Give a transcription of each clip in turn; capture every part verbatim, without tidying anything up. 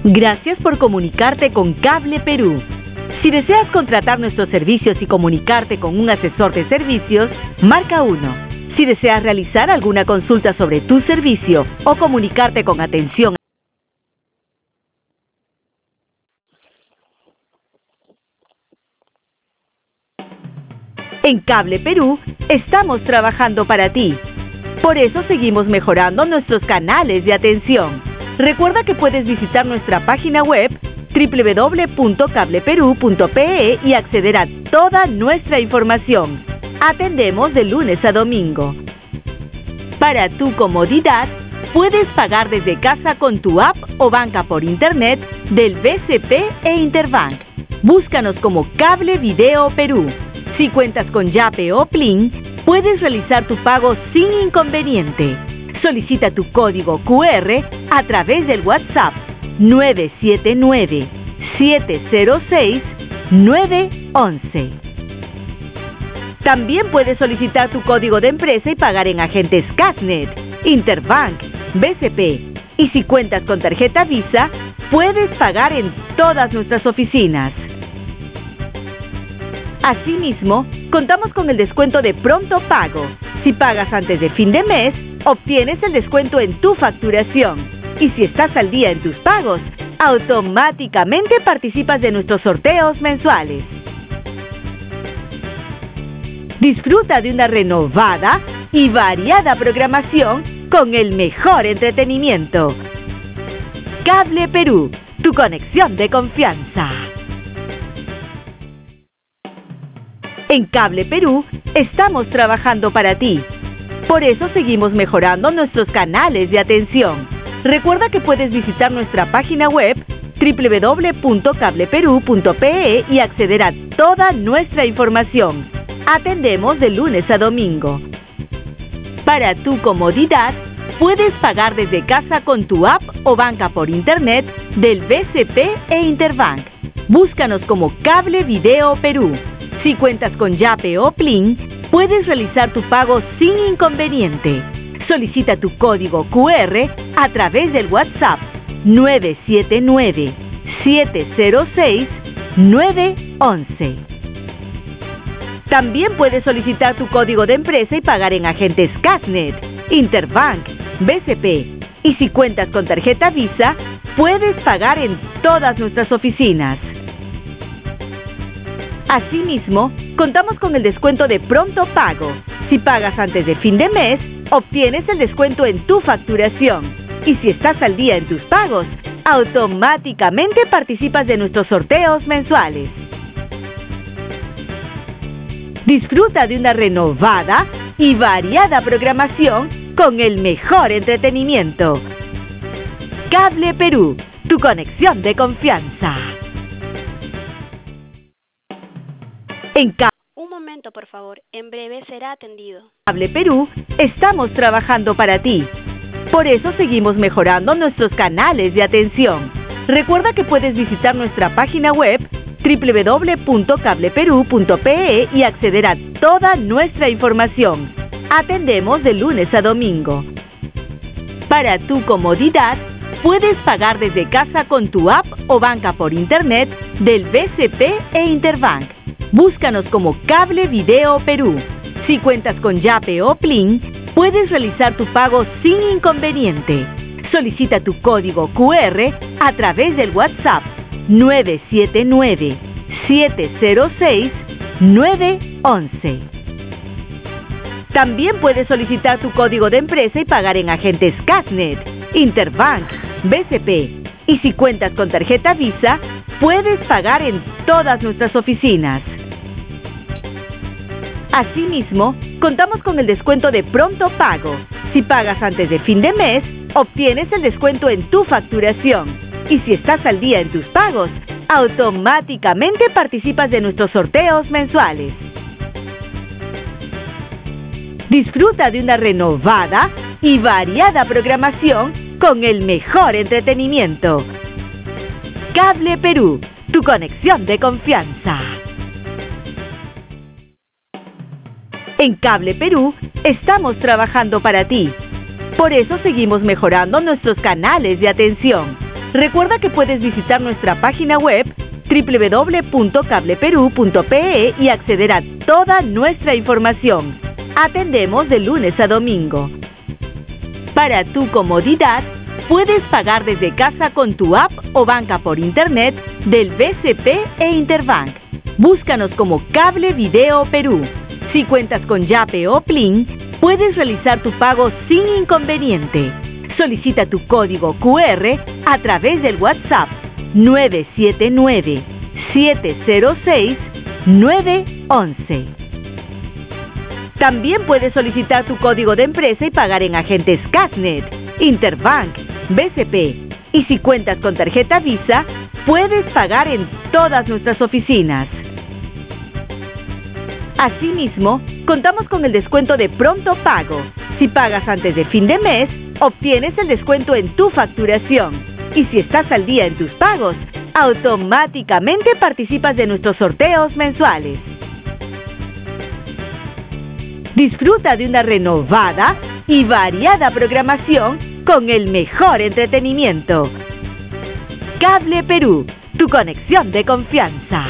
Gracias por comunicarte con Cable Perú. Si deseas contratar nuestros servicios y comunicarte con un asesor de servicios, marca uno. Si deseas realizar alguna consulta sobre tu servicio o comunicarte con atención en Cable Perú, estamos trabajando para ti. Por eso seguimos mejorando nuestros canales de atención. Recuerda que puedes visitar nuestra página web doble u doble u doble u punto cable perú punto pe e y acceder a toda nuestra información. Atendemos de lunes a domingo. Para tu comodidad, puedes pagar desde casa con tu app o banca por internet del B C P e Interbank. Búscanos como Cable Video Perú. Si cuentas con Yape o Plin, puedes realizar tu pago sin inconveniente. Solicita tu código cu erre a través del WhatsApp nueve siete nueve, siete cero seis, nueve uno uno. También puedes solicitar tu código de empresa y pagar en agentes Cashnet, Interbank, B C P. Y si cuentas con tarjeta Visa, puedes pagar en todas nuestras oficinas. Asimismo, contamos con el descuento de Pronto Pago. Si pagas antes de fin de mes, obtienes el descuento en tu facturación. Y si estás al día en tus pagos, automáticamente participas de nuestros sorteos mensuales. Disfruta de una renovada y variada programación con el mejor entretenimiento. Cable Perú, tu conexión de confianza. En Cable Perú, estamos trabajando para ti. Por eso seguimos mejorando nuestros canales de atención. Recuerda que puedes visitar nuestra página web doble u doble u doble u punto cable perú punto pe e y acceder a toda nuestra información. Atendemos de lunes a domingo. Para tu comodidad, puedes pagar desde casa con tu app o banca por internet del B C P e Interbank. Búscanos como Cable Video Perú. Si cuentas con Yape o Plin, puedes realizar tu pago sin inconveniente. Solicita tu código cu erre a través del WhatsApp nueve siete nueve, siete cero seis, nueve uno uno. También puedes solicitar tu código de empresa y pagar en agentes Cashnet, Interbank, B C P. Y si cuentas con tarjeta Visa, puedes pagar en todas nuestras oficinas. Asimismo, contamos con el descuento de Pronto Pago. Si pagas antes de fin de mes, obtienes el descuento en tu facturación. Y si estás al día en tus pagos, automáticamente participas de nuestros sorteos mensuales. Disfruta de una renovada y variada programación con el mejor entretenimiento. Cable Perú, tu conexión de confianza. En Cable Un momento, por favor. En breve será atendido. Cable Perú, estamos trabajando para ti. Por eso seguimos mejorando nuestros canales de atención. Recuerda que puedes visitar nuestra página web doble u doble u doble u punto cable perú punto pe e y acceder a toda nuestra información. Atendemos de lunes a domingo. Para tu comodidad, puedes pagar desde casa con tu app o banca por internet del B C P e Interbank. Búscanos como Cable Video Perú. Si cuentas con Yape o Plin, puedes realizar tu pago sin inconveniente. Solicita tu código cu erre a través del WhatsApp nueve siete nueve, siete cero seis, nueve uno uno. También puedes solicitar tu código de empresa y pagar en agentes Cashnet, Interbank, B C P. Y si cuentas con tarjeta Visa, puedes pagar en todas nuestras oficinas. Asimismo, contamos con el descuento de Pronto Pago. Si pagas antes de fin de mes, obtienes el descuento en tu facturación. Y si estás al día en tus pagos, automáticamente participas de nuestros sorteos mensuales. Disfruta de una renovada y variada programación con el mejor entretenimiento. Cable Perú, tu conexión de confianza. En Cable Perú, estamos trabajando para ti. Por eso seguimos mejorando nuestros canales de atención. Recuerda que puedes visitar nuestra página web doble u doble u doble u punto cable perú punto pe e y acceder a toda nuestra información. Atendemos de lunes a domingo. Para tu comodidad, puedes pagar desde casa con tu app o banca por internet del B C P e Interbank. Búscanos como Cable Video Perú. Si cuentas con Yape o Plin, puedes realizar tu pago sin inconveniente. Solicita tu código cu erre a través del WhatsApp nueve siete nueve, siete cero seis, nueve once. También puedes solicitar tu código de empresa y pagar en agentes Casnet, Interbank, B C P. Y si cuentas con tarjeta Visa, puedes pagar en todas nuestras oficinas. Asimismo, contamos con el descuento de pronto pago. Si pagas antes de fin de mes, obtienes el descuento en tu facturación. Y si estás al día en tus pagos, automáticamente participas de nuestros sorteos mensuales. Disfruta de una renovada y variada programación con el mejor entretenimiento. Cable Perú, tu conexión de confianza.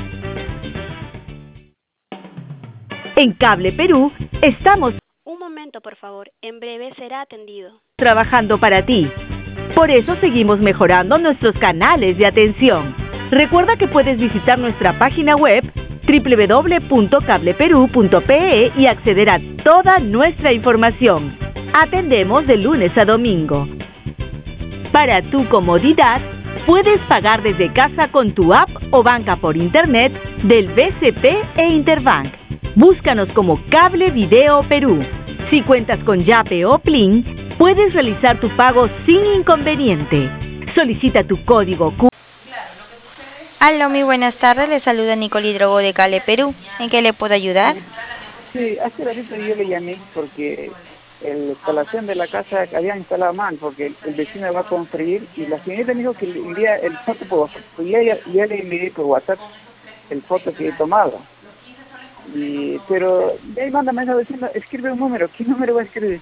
En Cable Perú estamos Un momento, por favor. En breve será atendido. trabajando para ti. Por eso seguimos mejorando nuestros canales de atención. Recuerda que puedes visitar nuestra página web doble u doble u doble u punto cable perú punto pe e y acceder a toda nuestra información. Atendemos de lunes a domingo. Para tu comodidad, puedes pagar desde casa con tu app o banca por internet del B C P e Interbank. Búscanos como Cable Video Perú. Si cuentas con Yape o Plin, puedes realizar tu pago sin inconveniente. Solicita tu código cu Aló, muy buenas tardes, le saluda Nicole Drogo de Cable Perú. ¿En qué le puedo ayudar? Sí, hace ratito yo le llamé porque la instalación de la casa había instalado mal, porque el, el vecino va a construir y la señorita me dijo que le envía el foto por WhatsApp. Pues ya, ya, ya le envié por WhatsApp el foto que he tomado. Y, pero de ahí manda mensaje diciendo, escribe un número. ¿Qué número va a escribir?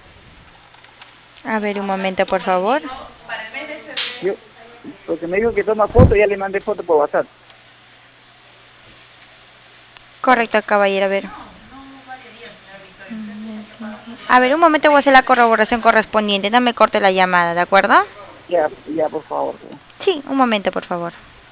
A ver, un momento, por favor. Yo, porque me dijo que toma foto, ya le mandé foto por WhatsApp. Correcto, caballero, a ver. A ver, un momento, voy a hacer la corroboración correspondiente. No me corte la llamada, ¿de acuerdo? Ya, ya, por favor. Sí, un momento, por favor.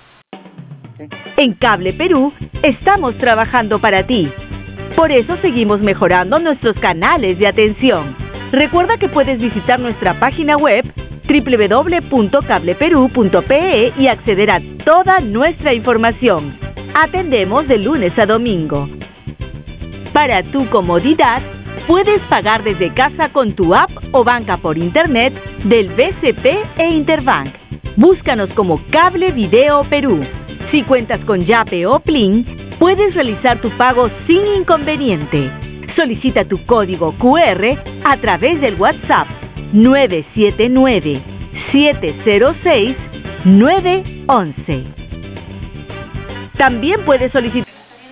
En Cable Perú estamos trabajando para ti. Por eso seguimos mejorando nuestros canales de atención. Recuerda que puedes visitar nuestra página web doble u doble u doble u punto cable perú punto pe e y acceder a toda nuestra información. Atendemos de lunes a domingo. Para tu comodidad, puedes pagar desde casa con tu app o banca por internet del B C P e Interbank. Búscanos como Cable Video Perú. Si cuentas con Yape o Plin, puedes realizar tu pago sin inconveniente. Solicita tu código cu erre a través del WhatsApp nueve siete nueve, siete cero seis, nueve once. También puedes solicitar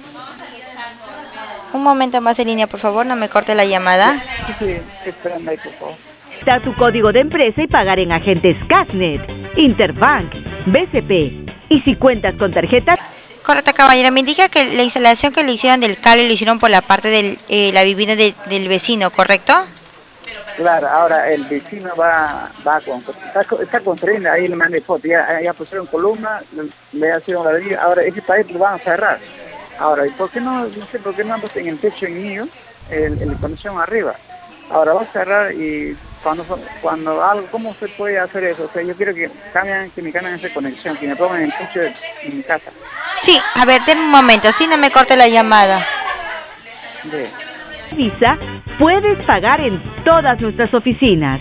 Un momento más en línea, por favor, no me corte la llamada. Sí, sí, esperando ahí, por favor. tu código de empresa y pagar en agentes Casnet, Interbank, B C P. Y si cuentas con tarjeta... Correcto, caballero. Me indica que la instalación que le hicieron del cable lo hicieron por la parte de eh, la vivienda de, del vecino, ¿correcto? Claro, ahora el vecino va, va con, está, está construyendo, ahí le mandé foto, ya, ya pusieron columna, le hicieron ladrillo, ahora ese país lo van a cerrar. Ahora, ¿y por qué no, no sé por qué no han puesto en el techo en mío, el, el conexión arriba? Ahora va a cerrar y cuando cuando algo, ¿cómo se puede hacer eso? O sea, yo quiero que cambien, que me cambien esa conexión, que me pongan el techo de, en mi casa. Sí, a ver, den un momento, si no me corte la llamada. De, Visa, puedes pagar en todas nuestras oficinas.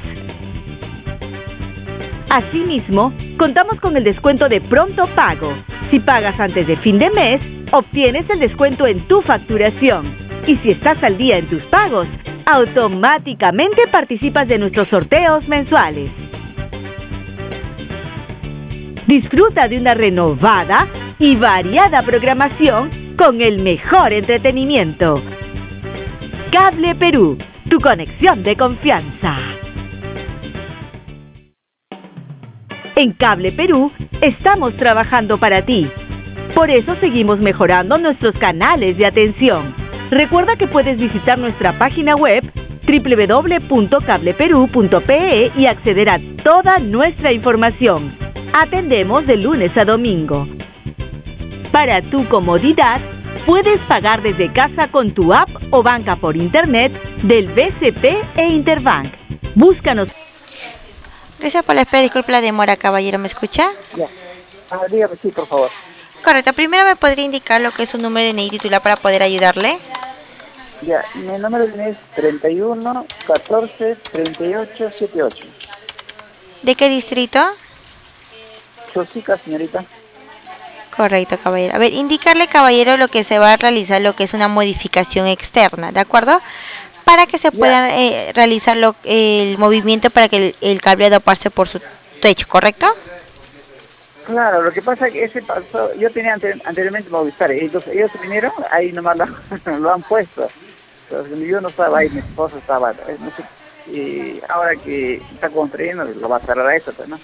Asimismo, contamos con el descuento de pronto pago. Si pagas antes de fin de mes, obtienes el descuento en tu facturación. Y si estás al día en tus pagos, automáticamente participas de nuestros sorteos mensuales. Disfruta de una renovada y variada programación con el mejor entretenimiento. Cable Perú, tu conexión de confianza. En Cable Perú estamos trabajando para ti. Por eso seguimos mejorando nuestros canales de atención. Recuerda que puedes visitar nuestra página web doble u doble u doble u punto cable perú punto pe e y acceder a toda nuestra información. Atendemos de lunes a domingo. Para tu comodidad, puedes pagar desde casa con tu app o banca por internet del B C P e Interbank. Búscanos. Gracias por la espera, disculpe la demora, caballero, ¿me escucha? Ya. Ah, dígame, sí, por favor. Correcto, primero me podría indicar lo que es su número de N I titular para poder ayudarle. Ya, mi número de N I es treinta y uno, catorce, treinta y ocho, setenta y ocho. ¿De qué distrito? Chosica, señorita. Correcto, caballero. A ver, indicarle, caballero, lo que se va a realizar, lo que es una modificación externa, ¿de acuerdo? Para que se pueda eh, realizar lo, el movimiento para que el, el cableado pase por su techo, ¿correcto? Claro, lo que pasa es que ese pasó, yo tenía ante, anteriormente Movistar, y entonces ellos vinieron, ahí nomás lo, lo han puesto. Entonces, yo no estaba ahí, mi esposo estaba, eh, no sé, y ahora que está construyendo, lo va a cerrar a eso, pues, ¿no?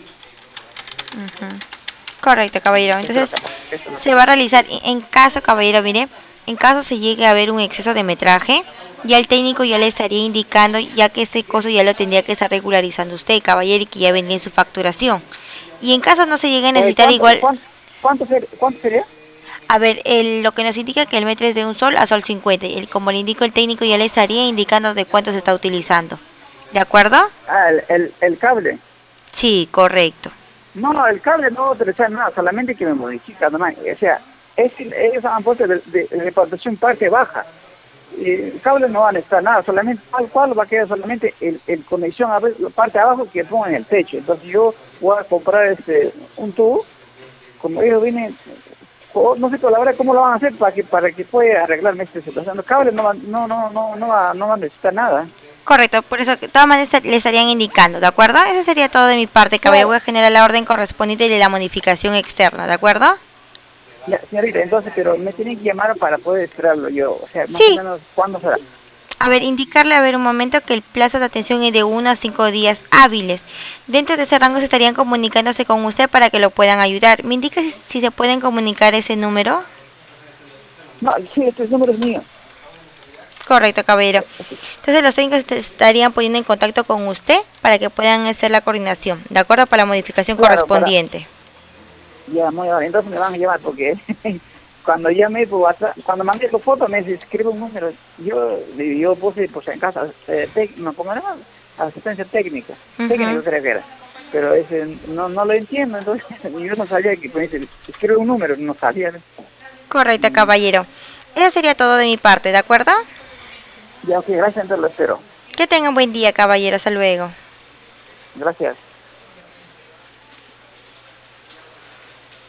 Uh-huh. Correcto, caballero. Entonces, eso es lo que... se va a realizar, en caso, caballero, mire, en caso se llegue a haber un exceso de metraje, ya el técnico ya le estaría indicando, ya que ese costo ya lo tendría que estar regularizando usted, caballero, y que ya vendría en su facturación. Y en caso no se llegue a necesitar eh, ¿cuánto, igual... ¿cuánto, cuánto, ser, ¿Cuánto sería? A ver, el, lo que nos indica que el metro es de un sol a sol cincuenta. El, como le indico, el técnico ya le estaría indicando de cuánto se está utilizando. ¿De acuerdo? Ah, el, el, el cable. Sí, correcto. No, el cable no va a utilizar nada, solamente que me modifica nomás. O sea, es, ellos han puesto de, de, de repartición parte baja. Y el cable no va a necesitar nada, solamente tal cual va a quedar solamente el, el conexión a ver, la parte de abajo que pongo en el techo. Entonces yo voy a comprar este un tubo, como ellos vienen, no sé por la verdad cómo lo van a hacer para que para que pueda arreglarme esta situación. El cable no va, no, no, no, no va, no va a necesitar nada. Correcto, por eso de todas maneras le estarían indicando, ¿de acuerdo? Eso sería todo de mi parte, caballero. Voy a generar la orden correspondiente de la modificación externa, ¿de acuerdo? Ya, señorita, entonces, pero me tienen que llamar para poder esperarlo yo, o sea, más sí. o menos, ¿cuándo será? A ver, indicarle, a ver, un momento, que el plazo de atención es de uno a cinco días hábiles. Dentro de ese rango se estarían comunicándose con usted para que lo puedan ayudar. ¿Me indica si, si se pueden comunicar ese número? No, sí, este número es mío. Correcto, caballero. Entonces los técnicos estarían poniendo en contacto con usted para que puedan hacer la coordinación, ¿de acuerdo? Para la modificación claro, correspondiente. Para... Ya, muy bien, entonces me van a llamar porque cuando llamé por WhatsApp, cuando mandé tu foto me dice, escribe un número. Yo yo puse, pues en casa, eh, tec, no, ¿cómo era? Asistencia técnica. Uh-huh. Técnico creo que era. Pero ese no no lo entiendo, entonces yo no sabía que pues, dice, escribe un número, no sabía. Correcto, caballero. Eso sería todo de mi parte, ¿de acuerdo? Ya, ok, gracias, entonces lo espero. Que tengan buen día, caballero. Hasta luego. Gracias.